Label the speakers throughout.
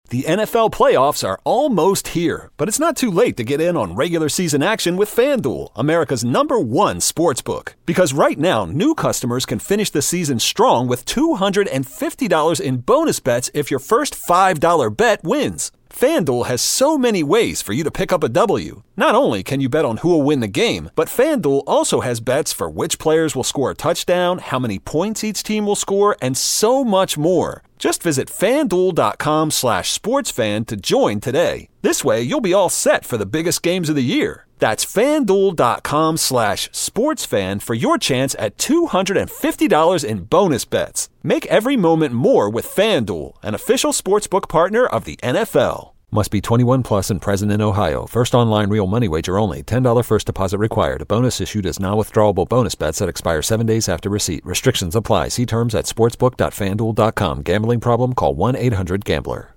Speaker 1: The NFL playoffs are almost here, but it's not too late to get in on regular season action with FanDuel, America's #1 sportsbook. Because right now, new customers can finish the season strong with $250 in bonus bets if your first $5 bet wins. FanDuel has so many ways for you to pick up a W. Not only can you bet on who will win the game, but FanDuel also has bets for which players will score a touchdown, how many points each team will score, and so much more. Just visit FanDuel.com/sportsfan to join today. This way, you'll be all set for the biggest games of the year. That's FanDuel.com/sportsfan for your chance at $250 in bonus bets. Make every moment more with FanDuel, an official sportsbook partner of the NFL. Must be 21 plus and present in Ohio. First online real money wager only. $10 first deposit required. Bonus issued as non-withdrawable bonus bets that expire 7 days after receipt. Restrictions apply. See terms at sportsbook.fanduel.com. Gambling problem? Call 1-800-GAMBLER.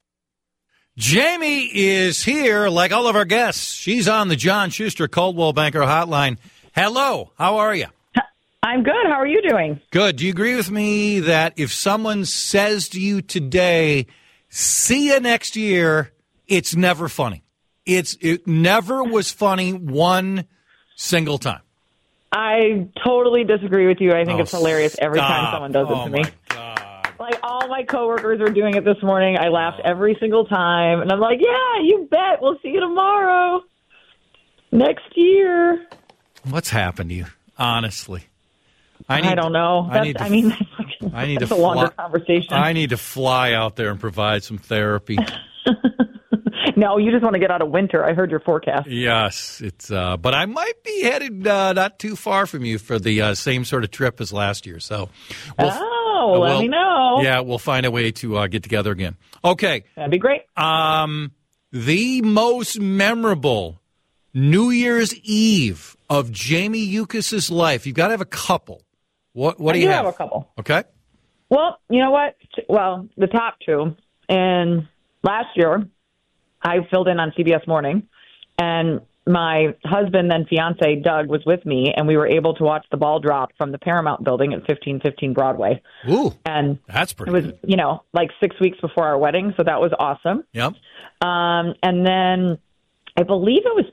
Speaker 2: Jamie is here, like all of our guests. She's on the John Schuster Coldwell Banker Hotline. Hello. How are you?
Speaker 3: I'm good. How are you doing?
Speaker 2: Good. Do you agree with me that if someone says to you today, see you next year, it's never funny? It never was funny one single time.
Speaker 3: I totally disagree with you. I think it's hilarious every time someone does it to me.
Speaker 2: God.
Speaker 3: Like, all my coworkers were doing it this morning. I laughed every single time. And I'm like, yeah, you bet. We'll see you tomorrow. Next year.
Speaker 2: What's happened to you, honestly?
Speaker 3: I don't know. That's a longer conversation.
Speaker 2: I need to fly out there and provide some therapy.
Speaker 3: No, you just want to get out of winter. I heard your forecast.
Speaker 2: Yes, but I might be headed not too far from you for the same sort of trip as last year. So,
Speaker 3: let me know.
Speaker 2: Yeah, we'll find a way to get together again. Okay,
Speaker 3: that'd be great.
Speaker 2: The most memorable New Year's Eve of Jamie Yuccas's life. You've got to have a couple. What do you have?
Speaker 3: I have a couple.
Speaker 2: Okay.
Speaker 3: Well, you know what? Well, the top two. And last year, I filled in on CBS Morning, and my husband and fiance, Doug, was with me, and we were able to watch the ball drop from the Paramount building at 1515 Broadway.
Speaker 2: Ooh,
Speaker 3: and
Speaker 2: that's pretty
Speaker 3: good. It was, like 6 weeks before our wedding, so that was awesome.
Speaker 2: Yep.
Speaker 3: And then I believe it was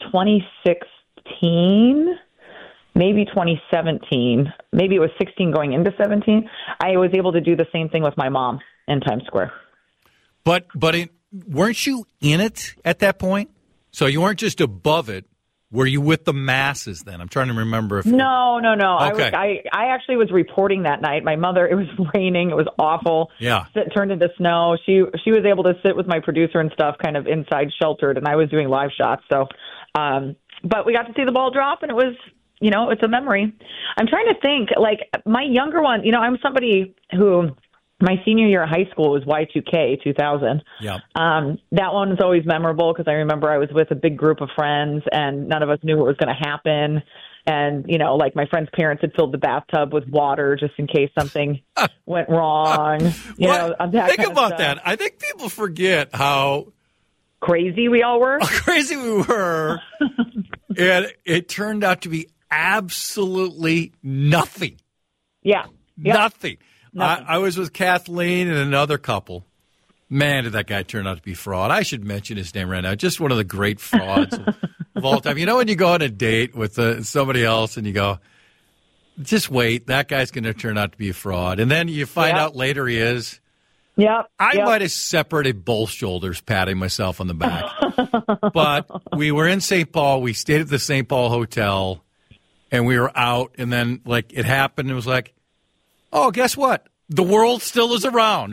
Speaker 3: 2016, maybe 2017, maybe it was 16 going into 17. I was able to do the same thing with my mom in Times Square.
Speaker 2: But weren't you in it at that point? So you weren't just above it. Were you with the masses then? I'm trying to remember.
Speaker 3: No.
Speaker 2: Okay.
Speaker 3: I actually was reporting that night. My mother, it was raining. It was awful.
Speaker 2: Yeah.
Speaker 3: It turned into snow. She was able to sit with my producer and stuff kind of inside sheltered, and I was doing live shots. So, but we got to see the ball drop, and it was, it's a memory. I'm trying to think, like my younger one, I'm somebody who... My senior year of high school was Y2K 2000.
Speaker 2: Yeah.
Speaker 3: That one was always memorable because I remember I was with a big group of friends and none of us knew what was going to happen. And, like my friend's parents had filled the bathtub with water just in case something went wrong.
Speaker 2: Think about that. I think people forget how
Speaker 3: crazy we all were.
Speaker 2: How crazy we were. And it turned out to be absolutely nothing.
Speaker 3: Yeah. Yep.
Speaker 2: Nothing. I was with Kathleen and another couple. Man, did that guy turn out to be a fraud. I should mention his name right now. Just one of the great frauds of all time. When you go on a date with somebody else and you go, just wait, that guy's going to turn out to be a fraud. And then you find out later he is.
Speaker 3: Yep.
Speaker 2: I might have separated both shoulders, patting myself on the back. But we were in St. Paul. We stayed at the St. Paul Hotel, and we were out. And then, it happened. It was like, oh, guess what? The world still is around.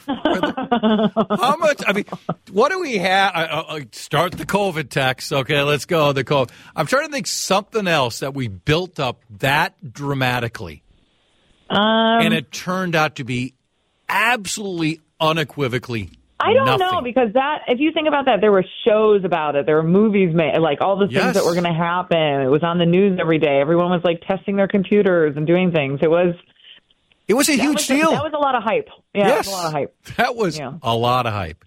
Speaker 2: How much? I mean, what do we have? Start the COVID text. Okay, let's go. The COVID. I'm trying to think something else that we built up that dramatically, and it turned out to be absolutely unequivocally.
Speaker 3: I don't
Speaker 2: nothing.
Speaker 3: know, because if you think about that, there were shows about it. There were movies made, like all the things that were going to happen. It was on the news every day. Everyone was testing their computers and doing things. It was a huge deal. That was a lot of hype. Yeah,
Speaker 2: yes,
Speaker 3: that was a lot of hype.
Speaker 2: That was a lot of hype.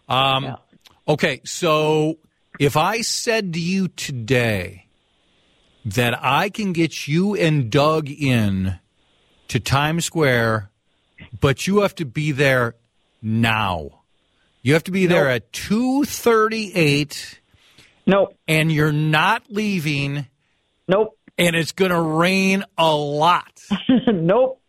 Speaker 2: Okay, so if I said to you today that I can get you and Doug in to Times Square, but you have to be there now, You have to be there at 2:38.
Speaker 3: Nope.
Speaker 2: And you're not leaving.
Speaker 3: Nope.
Speaker 2: And it's going to rain a lot.
Speaker 3: Nope.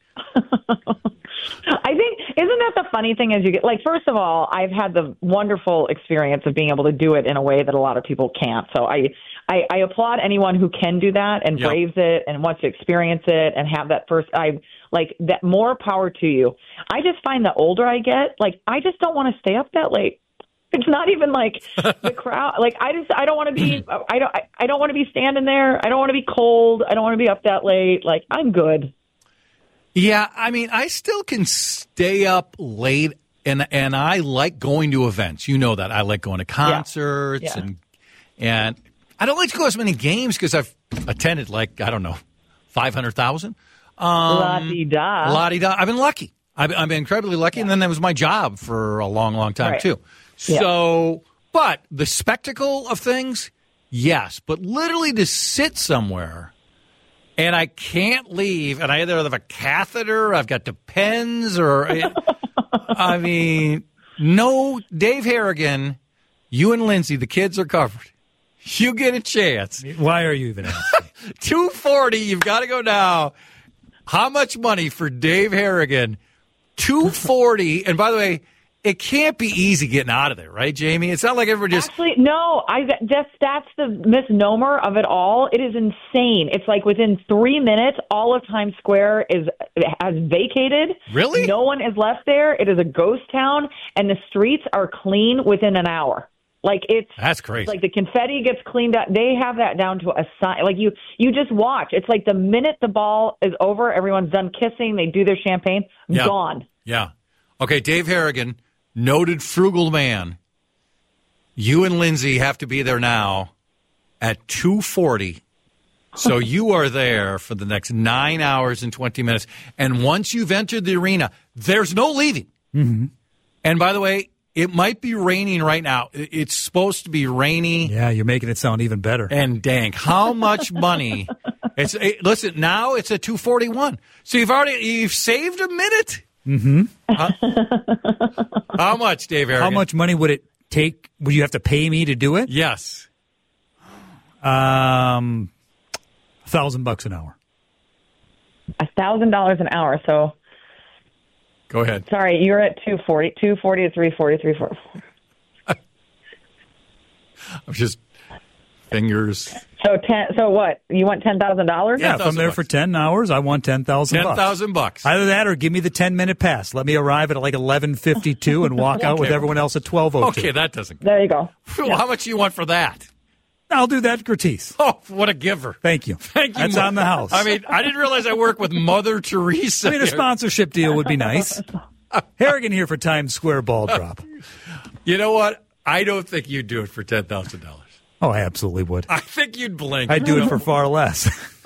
Speaker 3: I think, isn't that the funny thing as you get, like, first of all, I've had the wonderful experience of being able to do it in a way that a lot of people can't. So I applaud anyone who can do that and braves it and wants to experience it and have that first, that more power to you. I just find the older I get, like, I just don't want to stay up that late. It's not even like the crowd. Like, I don't want to be, I don't want to be standing there. I don't want to be cold. I don't want to be up that late. Like, I'm good.
Speaker 2: Yeah, I mean, I still can stay up late, and I like going to events. You know that. I like going to concerts, and I don't like to go as many games because I've attended, 500,000.
Speaker 3: La-di-da.
Speaker 2: La-di-da. I've been lucky. I've been incredibly lucky, and then that was my job for a long, long time, too. So, but the spectacle of things, yes, but literally to sit somewhere and I can't leave, and I either have a catheter, I've got Depends, or I mean, no, Dave Harrigan, you and Lindsay, the kids are covered. You get a chance.
Speaker 4: Why are you even asking?
Speaker 2: 240, you've got to go now. How much money for Dave Harrigan? 240, and by the way, it can't be easy getting out of there, right, Jamie? It's not like everybody just...
Speaker 3: Actually, no. That's the misnomer of it all. It is insane. It's like within 3 minutes, all of Times Square has vacated.
Speaker 2: Really?
Speaker 3: No one is left there. It is a ghost town, and the streets are clean within an hour. Like,
Speaker 2: that's crazy.
Speaker 3: Like the confetti gets cleaned up. They have that down to a sign. Like you just watch. It's like the minute the ball is over, everyone's done kissing. They do their champagne.
Speaker 2: Yeah.
Speaker 3: Gone.
Speaker 2: Yeah. Okay, Dave Harrigan, noted frugal man. You and Lindsay have to be there now at 2:40. So you are there for the next 9 hours and 20 minutes. And once you've entered the arena, there's no leaving.
Speaker 4: Mm-hmm.
Speaker 2: And by the way, it might be raining right now. It's supposed to be rainy.
Speaker 4: Yeah, you're making it sound even better.
Speaker 2: And dang, how much money? Listen, now it's at 2:41. So you've saved a minute.
Speaker 4: Mm-hmm.
Speaker 2: How much, Dave Harrigan?
Speaker 4: How much money would it take? Would you have to pay me to do it?
Speaker 2: Yes.
Speaker 4: $1,000 an hour.
Speaker 3: $1,000 an hour. So.
Speaker 2: Go ahead.
Speaker 3: Sorry, you're at 240 to 340, 340.
Speaker 2: I'm just fingers.
Speaker 3: So what? You want $10,000?
Speaker 4: Yeah, if I'm there for 10 hours, I want $10,000.
Speaker 2: $10,000.
Speaker 4: Either that or give me the 10-minute pass. Let me arrive at like 11:52 and walk out with everyone else at 12:02.
Speaker 2: Okay, that doesn't.
Speaker 3: There you go.
Speaker 2: Well, how much do you want for that?
Speaker 4: I'll do that gratis.
Speaker 2: Oh, what a giver.
Speaker 4: Thank you.
Speaker 2: Thank you.
Speaker 4: That's on the house.
Speaker 2: I mean, I didn't realize I work with Mother Teresa.
Speaker 4: I mean, a sponsorship deal would be nice. Harrigan here for Times Square ball drop.
Speaker 2: You know what? I don't think you'd do it for $10,000.
Speaker 4: Oh, I absolutely would.
Speaker 2: I think you'd blink.
Speaker 4: I'd do it for far less.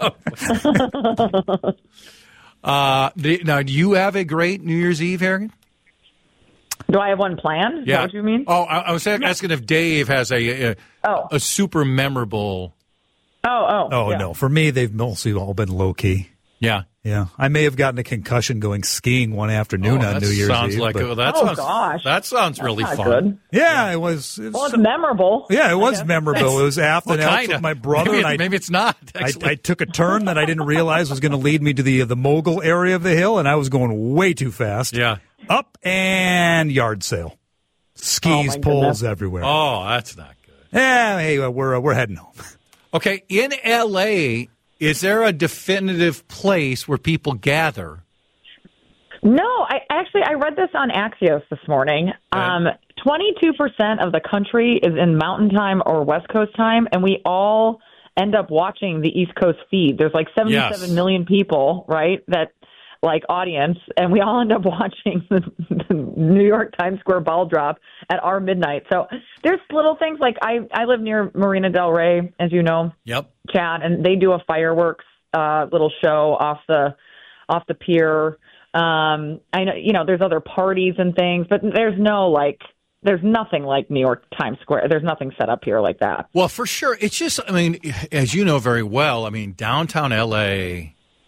Speaker 2: Now, do you have a great New Year's Eve, Harrigan?
Speaker 3: Do I have one planned? Is that what you mean?
Speaker 2: Oh, I was asking if Dave has a super memorable.
Speaker 4: Oh,
Speaker 3: yeah.
Speaker 4: no. For me, they've mostly all been low-key.
Speaker 2: Yeah.
Speaker 4: Yeah. I may have gotten a concussion going skiing one afternoon on New Year's Eve.
Speaker 3: Gosh.
Speaker 2: That sounds really
Speaker 3: That's
Speaker 2: fun.
Speaker 3: Good.
Speaker 4: Yeah, it was.
Speaker 3: Well, it's memorable.
Speaker 4: Yeah, it was memorable. It was after with my brother.
Speaker 2: Maybe it's not.
Speaker 4: I took a turn that I didn't realize was going to lead me to the mogul area of the hill, and I was going way too fast.
Speaker 2: Yeah.
Speaker 4: Up and yard sale. Skis, poles everywhere.
Speaker 2: Oh, that's not good.
Speaker 4: Yeah, hey, we're heading home.
Speaker 2: Okay, in L.A., is there a definitive place where people gather?
Speaker 3: No, I read this on Axios this morning. 22% of the country is in Mountain Time or West Coast time, and we all end up watching the East Coast feed. There's like 77 million people, right, that audience, and we all end up watching the New York Times Square ball drop at our midnight. So there's little things like I live near Marina del Rey, as you know.
Speaker 2: Yep.
Speaker 3: Chad, and they do a fireworks little show off the pier. I know, there's other parties and things, but there's nothing like New York Times Square. There's nothing set up here like that.
Speaker 2: Well, for sure. It's just, I mean, as you know very well, I mean, downtown L.A.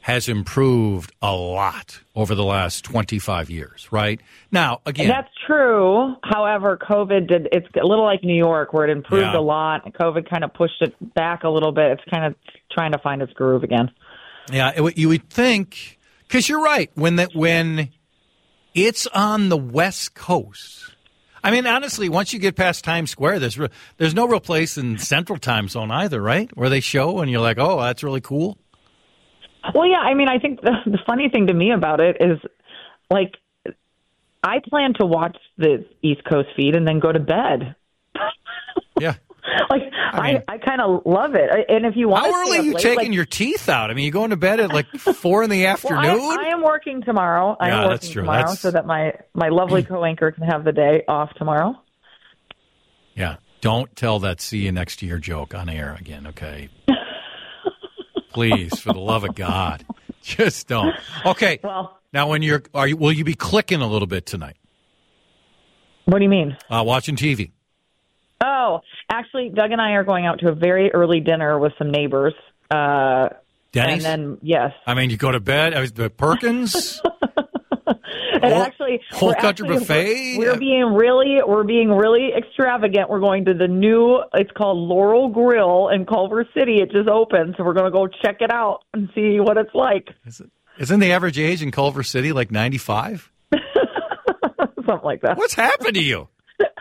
Speaker 2: has improved a lot over the last 25 years, right? Now, again.
Speaker 3: That's true. However, it's a little like New York where it improved a lot. And COVID kind of pushed it back a little bit. It's kind of trying to find its groove again.
Speaker 2: Yeah, you would think, because you're right, when it's on the West Coast. I mean, honestly, once you get past Times Square, there's no real place in Central Time Zone either, right? Where they show and you're like, oh, that's really cool.
Speaker 3: Well, yeah, I mean, I think the funny thing to me about it is, like, I plan to watch the East Coast feed and then go to bed.
Speaker 2: Yeah.
Speaker 3: Like, I kind of love it. And if you want
Speaker 2: How early are you taking your teeth out? I mean, you going to bed at like 4 in the afternoon?
Speaker 3: Well, I am working tomorrow.
Speaker 2: That's true.
Speaker 3: So that my lovely co-anchor can have the day off tomorrow.
Speaker 2: Yeah. Don't tell that see you next year joke on air again, okay? Please, for the love of God. Just don't. Okay.
Speaker 3: Well,
Speaker 2: now, will you be clicking a little bit tonight?
Speaker 3: What do you mean?
Speaker 2: Watching TV.
Speaker 3: Oh, actually, Doug and I are going out to a very early dinner with some neighbors.
Speaker 2: Denny's?
Speaker 3: And then, yes.
Speaker 2: I mean, you go to bed, the Perkins?
Speaker 3: And actually,
Speaker 2: whole country buffet.
Speaker 3: We're being really extravagant. We're going to the new. It's called Laurel Grill in Culver City. It just opened, so we're going to go check it out and see what it's like.
Speaker 2: Isn't the average age in Culver City like 95?
Speaker 3: Something like that.
Speaker 2: What's happened to you?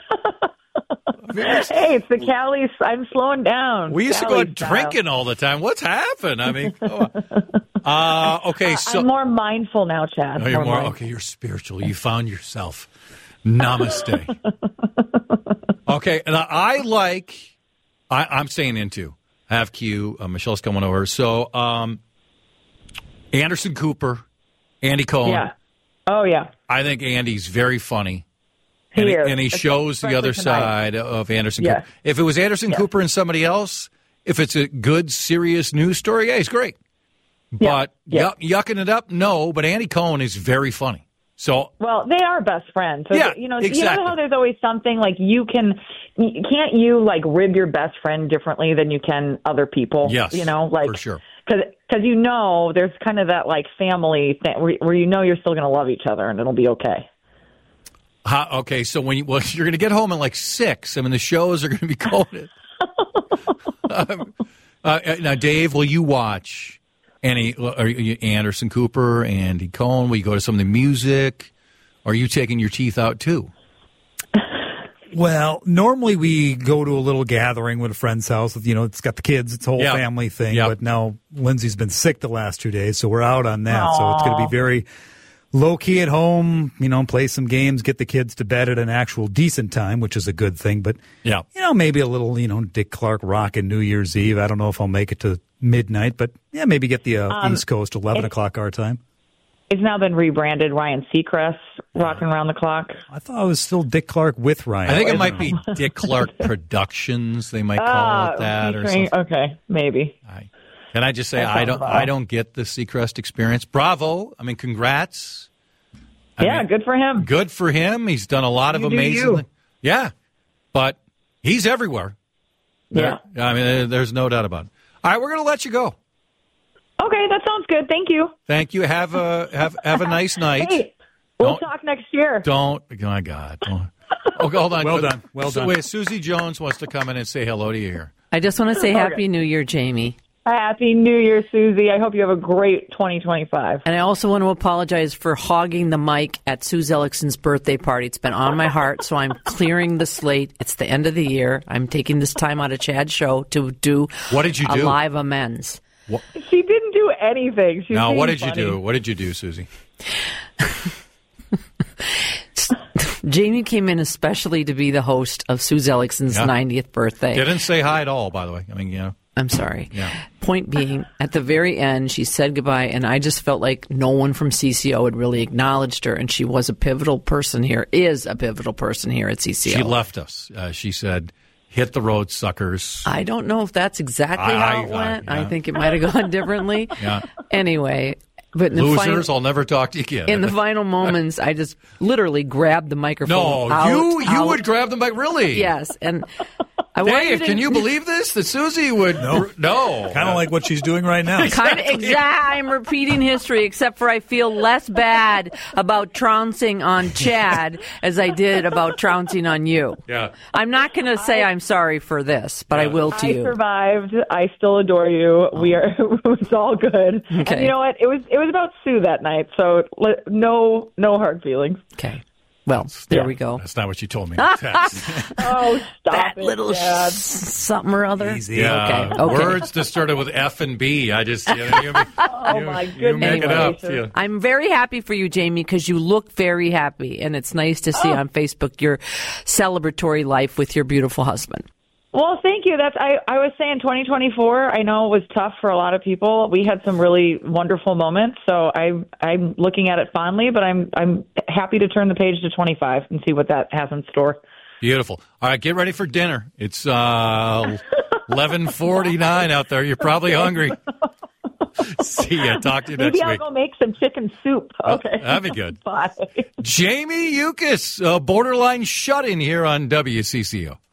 Speaker 3: Hey, it's the Cali's. I'm slowing down.
Speaker 2: We used to go drinking all the time. What's happened? I mean, okay. So
Speaker 3: I'm more mindful now, Chad.
Speaker 2: Oh, you're okay. You're spiritual. You found yourself. Namaste. Okay, and I'm staying into Have Q. Michelle's coming over. So, Anderson Cooper, Andy Cohen.
Speaker 3: Yeah. Oh yeah.
Speaker 2: I think Andy's very funny.
Speaker 3: And
Speaker 2: he shows the other side of Anderson Cooper. If it was Anderson Cooper and somebody else, if it's a good, serious news story, yeah, he's great. But yucking it up, no. But Andy Cohen is very funny. So
Speaker 3: they are best friends. So
Speaker 2: exactly.
Speaker 3: You know how there's always something like can't you like rib your best friend differently than you can other people?
Speaker 2: Yes,
Speaker 3: like
Speaker 2: for sure.
Speaker 3: Because there's kind of that like family thing where you're still going to love each other and it'll be okay.
Speaker 2: Okay, so you're going to get home at like 6. I mean, the shows are going to be coded. Now, Dave, will you watch Anderson Cooper, Andy Cohen? Will you go to some of the music? Or are you taking your teeth out too?
Speaker 4: Well, normally we go to a little gathering with a friend's house. It's got the kids. It's a whole family thing. Yep. But now Lindsay's been sick the last 2 days, so we're out on that.
Speaker 3: Aww.
Speaker 4: So it's going to be very low-key at home, play some games, get the kids to bed at an actual decent time, which is a good thing. But, maybe a little, Dick Clark rockin' New Year's Eve. I don't know if I'll make it to midnight, but, maybe get the East Coast, 11 o'clock our time.
Speaker 3: It's now been rebranded Ryan Seacrest, Rockin' Around the Clock.
Speaker 4: I thought it was still Dick Clark with Ryan.
Speaker 2: I think it might be Dick Clark Productions, they might call it that or something.
Speaker 3: Okay, maybe.
Speaker 2: Can I just say I don't get the Seacrest experience. Bravo! I mean, congrats.
Speaker 3: Good for him.
Speaker 2: Good for him. He's done a lot of amazing. Yeah, but he's everywhere.
Speaker 3: Yeah,
Speaker 2: I mean, there's no doubt about it. All right, we're going to let you go.
Speaker 3: Okay, that sounds good. Thank you.
Speaker 2: Thank you. Have a nice night.
Speaker 3: Hey, we'll talk next year.
Speaker 2: Oh my God. Oh, hold on.
Speaker 4: Well done.
Speaker 2: Wait, Susie Jones wants to come in and say hello to you here.
Speaker 5: I just want to say Happy New Year, Jamie.
Speaker 3: Happy New Year, Susie. I hope you have a great 2025.
Speaker 5: And I also want to apologize for hogging the mic at Sue Ellickson's birthday party. It's been on my heart, so I'm clearing the slate. It's the end of the year. I'm taking this time out of Chad's show to do
Speaker 2: What did you do?
Speaker 5: A live amends.
Speaker 2: What?
Speaker 3: She didn't do anything.
Speaker 2: Now, what did you do? What did you do, Susie?
Speaker 5: Jamie came in especially to be the host of Sue Ellickson's 90th birthday.
Speaker 2: Didn't say hi at all, by the way. I mean,
Speaker 5: I'm sorry.
Speaker 2: Yeah.
Speaker 5: Point being, at the very end, she said goodbye, and I just felt like no one from CCO had really acknowledged her, and she is a pivotal person here at CCO.
Speaker 2: She left us. She said, hit the road, suckers.
Speaker 5: I don't know if that's exactly how it went. I think it might have gone differently.
Speaker 2: Yeah.
Speaker 5: Anyway. But
Speaker 2: losers, I'll never talk to you again.
Speaker 5: In the final moments, I just literally grabbed the microphone.
Speaker 2: No, you would grab the mic, really?
Speaker 5: Yes, and
Speaker 2: Dave, can you believe this? That Susie would... No.
Speaker 4: Kind of like what she's doing right now.
Speaker 5: I'm repeating history, except for I feel less bad about trouncing on Chad as I did about trouncing on you.
Speaker 2: Yeah.
Speaker 5: I'm not going to say I'm sorry for this, but I will to you.
Speaker 3: I survived. I still adore you. We are. It's all good.
Speaker 5: Okay.
Speaker 3: And you know what? It was about Sue that night, so no hard feelings.
Speaker 5: Okay. Well, there we go.
Speaker 2: That's not what you told me. In text.
Speaker 3: Oh, stop
Speaker 5: that
Speaker 3: it,
Speaker 5: little
Speaker 3: Dad.
Speaker 5: something or other.
Speaker 4: Easy.
Speaker 2: Yeah.
Speaker 5: Okay.
Speaker 2: Words that started with F and B. I just, you
Speaker 3: My
Speaker 2: you
Speaker 3: goodness
Speaker 2: make it up.
Speaker 3: gracious.
Speaker 2: Yeah.
Speaker 5: I'm very happy for you, Jamie, because you look very happy, and it's nice to see on Facebook your celebratory life with your beautiful husband.
Speaker 3: Well, thank you. I was saying 2024, I know it was tough for a lot of people. We had some really wonderful moments, so I'm looking at it fondly, but I'm happy to turn the page to 25 and see what that has in store.
Speaker 2: Beautiful. All right, get ready for dinner. It's 11:49 out there. You're probably hungry. See ya. Talk to you next
Speaker 3: Maybe I'll
Speaker 2: week.
Speaker 3: go make some chicken soup. Okay.
Speaker 2: That'd be good.
Speaker 3: Bye.
Speaker 2: Jamie Yuccas, borderline shut-in here on WCCO.